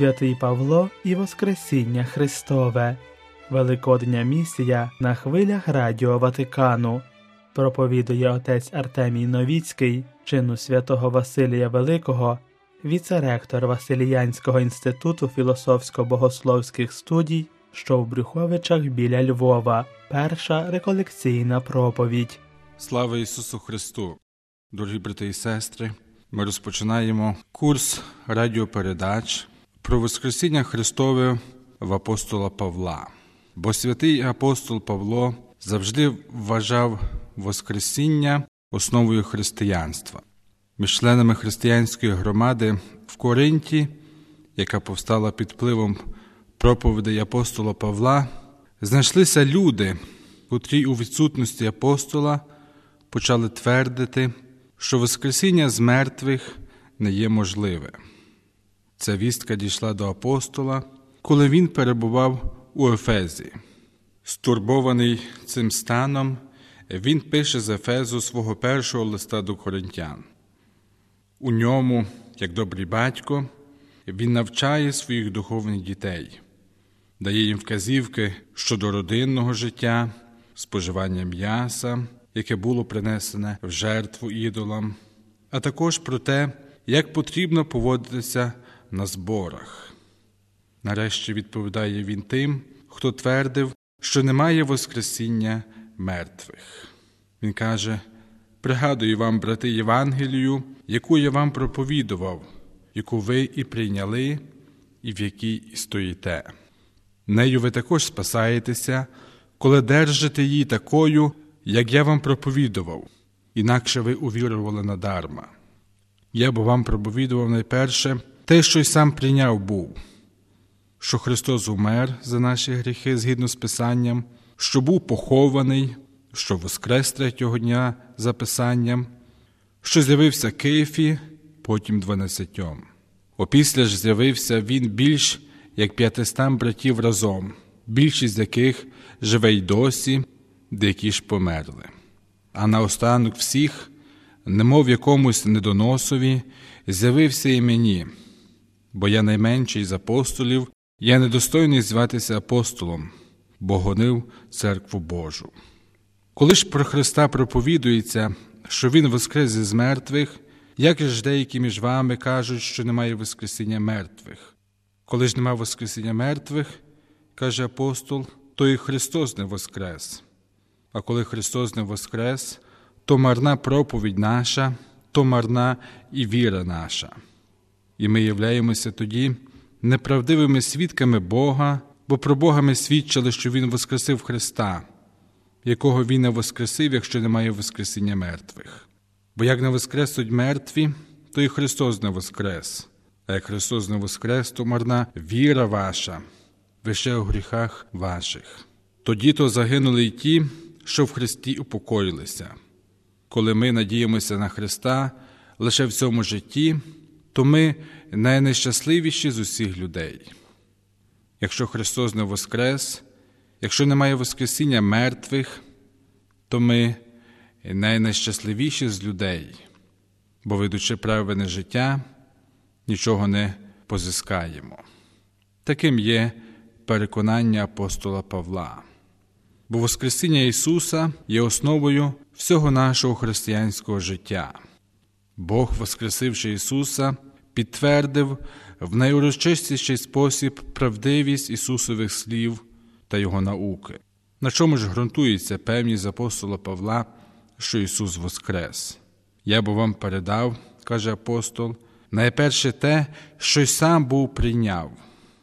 Святий Павло і Воскресіння Христове. Великодня місія на хвилях Радіо Ватикану. Проповідує отець Артемій Новіцький, чину святого Василія Великого, віцеректор Василіянського інституту філософсько-богословських студій, що в Брюховичах біля Львова. Перша реколекційна проповідь. Слава Ісусу Христу! Дорогі брати і сестри, ми розпочинаємо курс радіопередач про Воскресіння Христове в апостола Павла. Бо святий апостол Павло завжди вважав Воскресіння основою християнства. Між членами християнської громади в Коринті, яка повстала під впливом проповідей апостола Павла, знайшлися люди, котрі у відсутності апостола почали твердити, що Воскресіння з мертвих не є можливе. Ця вістка дійшла до апостола, коли він перебував у Ефезі. Стурбований цим станом, він пише з Ефезу свого першого листа до коринтян. У ньому, як добрий батько, він навчає своїх духовних дітей, дає їм вказівки щодо родинного життя, споживання м'яса, яке було принесене в жертву ідолам, а також про те, як потрібно поводитися на зборах. Нарешті відповідає він тим, хто твердив, що немає Воскресіння мертвих. Він каже: «Пригадую вам, брати, Євангелію, яку я вам проповідував, яку ви і прийняли, і в якій і стоїте. Нею ви також спасаєтеся, коли держите її такою, як я вам проповідував, інакше ви увірували надарма. Я бо вам проповідував найперше те, що й сам прийняв був, що Христос умер за наші гріхи згідно з Писанням, що був похований, що воскрес третього дня за Писанням, що з'явився Кифі, потім 12. Опісля ж з'явився він більш як 500 братів разом, більшість з яких живе й досі, деякі ж померли. А наостанок всіх, немов якомусь недоносові, з'явився і мені, бо я найменший з апостолів, я недостойний зватися апостолом, бо гонив церкву Божу. Коли ж про Христа проповідується, що Він воскрес із мертвих, як ж деякі між вами кажуть, що немає Воскресіння мертвих? Коли ж немає Воскресіння мертвих, каже апостол, то і Христос не воскрес. А коли Христос не воскрес, то марна проповідь наша, то марна і віра наша. І ми являємося тоді неправдивими свідками Бога, бо про Бога ми свідчили, що Він воскресив Христа, якого Він не воскресив, якщо немає Воскресіння мертвих. Бо як не воскреснуть мертві, то і Христос не воскрес. А як Христос не воскрес, то марна віра ваша, ви ще у гріхах ваших. Тоді то загинули й ті, що в Христі упокоїлися. Коли ми надіємося на Христа лише в цьому житті, то ми найнещасливіші з усіх людей. Якщо Христос не воскрес, якщо немає Воскресіння мертвих, то ми найнещасливіші з людей, бо, ведучи праведне життя, нічого не позискаємо. Таким є переконання апостола Павла. Бо Воскресіння Ісуса є основою всього нашого християнського життя. Бог, воскресивши Ісуса, підтвердив в найурочистіший спосіб правдивість Ісусових слів та Його науки. На чому ж ґрунтується певність апостола Павла, що Ісус воскрес? Я бо вам передав, каже апостол, найперше те, що й сам був прийняв.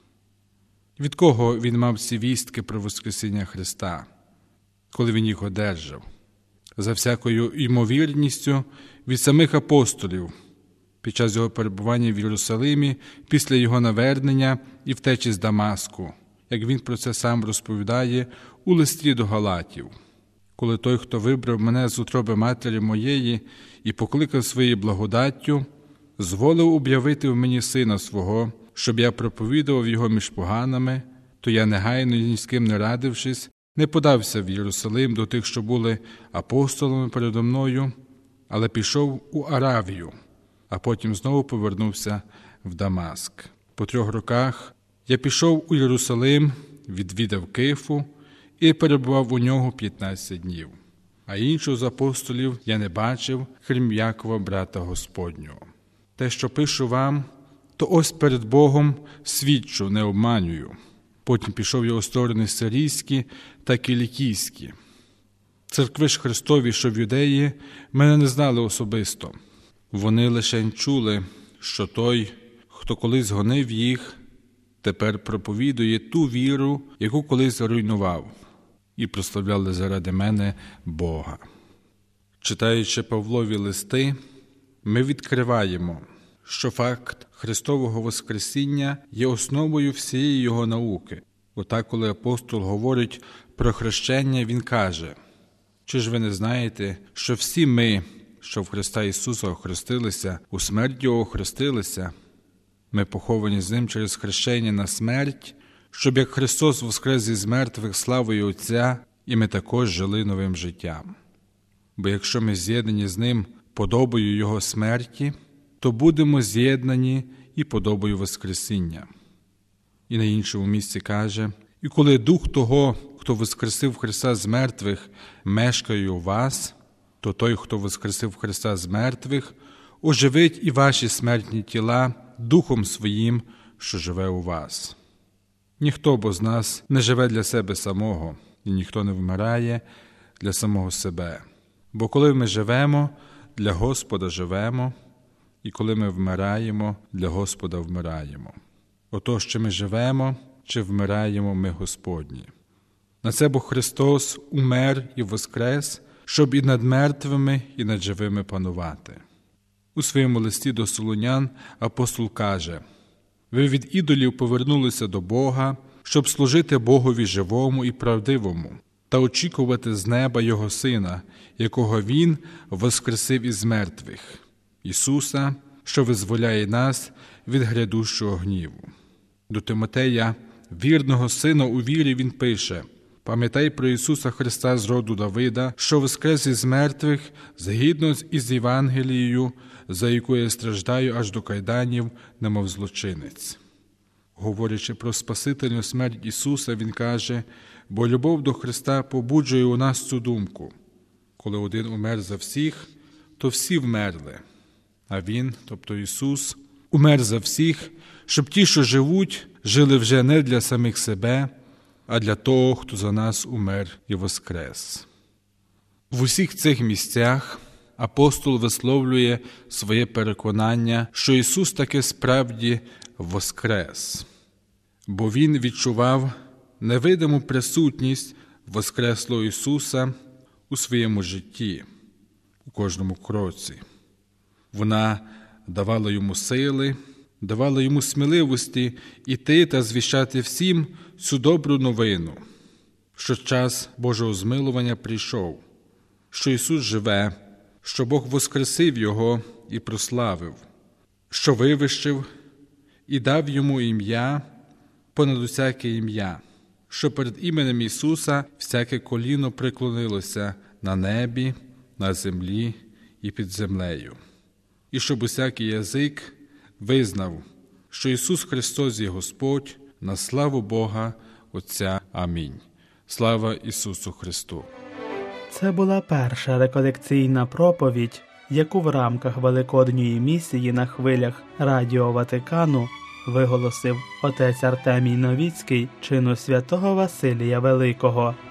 Від кого він мав ці вістки про Воскресіння Христа, коли він їх одержав? За всякою ймовірністю від самих апостолів, під час його перебування в Єрусалимі, після його навернення і втечі з Дамаску, як він про це сам розповідає у листі до Галатів. Коли той, хто вибрав мене з утроби матері моєї і покликав своєю благодаттю, зволив об'явити в мені сина свого, щоб я проповідував його між поганами, то я негайно, ні з ким не радившись, не подався в Єрусалим до тих, що були апостолами передо мною, але пішов у Аравію, а потім знову повернувся в Дамаск. По 3 роках я пішов у Єрусалим, відвідав Кифу і перебував у нього 15 днів. А іншого з апостолів я не бачив, крім Якова, брата Господнього. Те, що пишу вам, то ось перед Богом свідчу, не обманюю. Потім пішов я у сторони сирійські та кілікійські. Церкви ж Христові, що в Юдеї, мене не знали особисто. Вони лише чули, що той, хто колись гонив їх, тепер проповідує ту віру, яку колись руйнував, і прославляли заради мене Бога. Читаючи Павлові листи, ми відкриваємо, що факт Христового Воскресіння є основою всієї його науки. Отак, коли апостол говорить про хрещення, він каже: «Чи ж ви не знаєте, що всі ми, що в Христа Ісуса охрестилися, у смерть Його охрестилися? Ми поховані з Ним через хрещення на смерть, щоб як Христос воскрес із мертвих славою Отця, і ми також жили новим життям. Бо якщо ми з'єднані з Ним подобою Його смерті, то будемо з'єднані і подобою Воскресіння». І на іншому місці каже: «І коли Дух того, хто воскресив Христа з мертвих, мешкає у вас, то той, хто воскресив Христа з мертвих, оживить і ваші смертні тіла Духом Своїм, що живе у вас». Ніхто бо з нас не живе для себе самого, і ніхто не вмирає для самого себе. Бо коли ми живемо, для Господа живемо, і коли ми вмираємо, для Господа вмираємо. Отож, чи ми живемо, чи вмираємо ми Господні. На це бо Христос умер і воскрес, щоб і над мертвими, і над живими панувати. У своєму листі до Солунян апостол каже: «Ви від ідолів повернулися до Бога, щоб служити Богові живому і правдивому, та очікувати з неба Його Сина, якого Він воскресив із мертвих, Ісуса, що визволяє нас від грядущого гніву». До Тимотея, вірного сина у вірі, він пише: «Пам'ятай про Ісуса Христа з роду Давида, що воскрес із мертвих, згідно із Євангелією, за яку я страждаю аж до кайданів, немов злочинець». Говорячи про спасительну смерть Ісуса, він каже: «Бо любов до Христа побуджує у нас цю думку. Коли один умер за всіх, то всі вмерли. А Він, тобто Ісус, умер за всіх, щоб ті, що живуть, жили вже не для самих себе, а для того, хто за нас умер і воскрес». В усіх цих місцях апостол висловлює своє переконання, що Ісус таки справді воскрес, бо Він відчував невидиму присутність воскреслого Ісуса у своєму житті, у кожному кроці. Вона давала йому сили, давала йому сміливості іти та звіщати всім цю добру новину, що час Божого змилування прийшов, що Ісус живе, що Бог воскресив Його і прославив, що вивищив і дав Йому ім'я понад усяке ім'я, що перед іменем Ісуса всяке коліно преклонилося на небі, на землі і під землею, і щоб усякий язик визнав, що Ісус Христос є Господь, на славу Бога Отця. Амінь. Слава Ісусу Христу! Це була перша реколекційна проповідь, яку в рамках Великодньої місії на хвилях Радіо Ватикану виголосив отець Артемій Новіцький чину святого Василія Великого.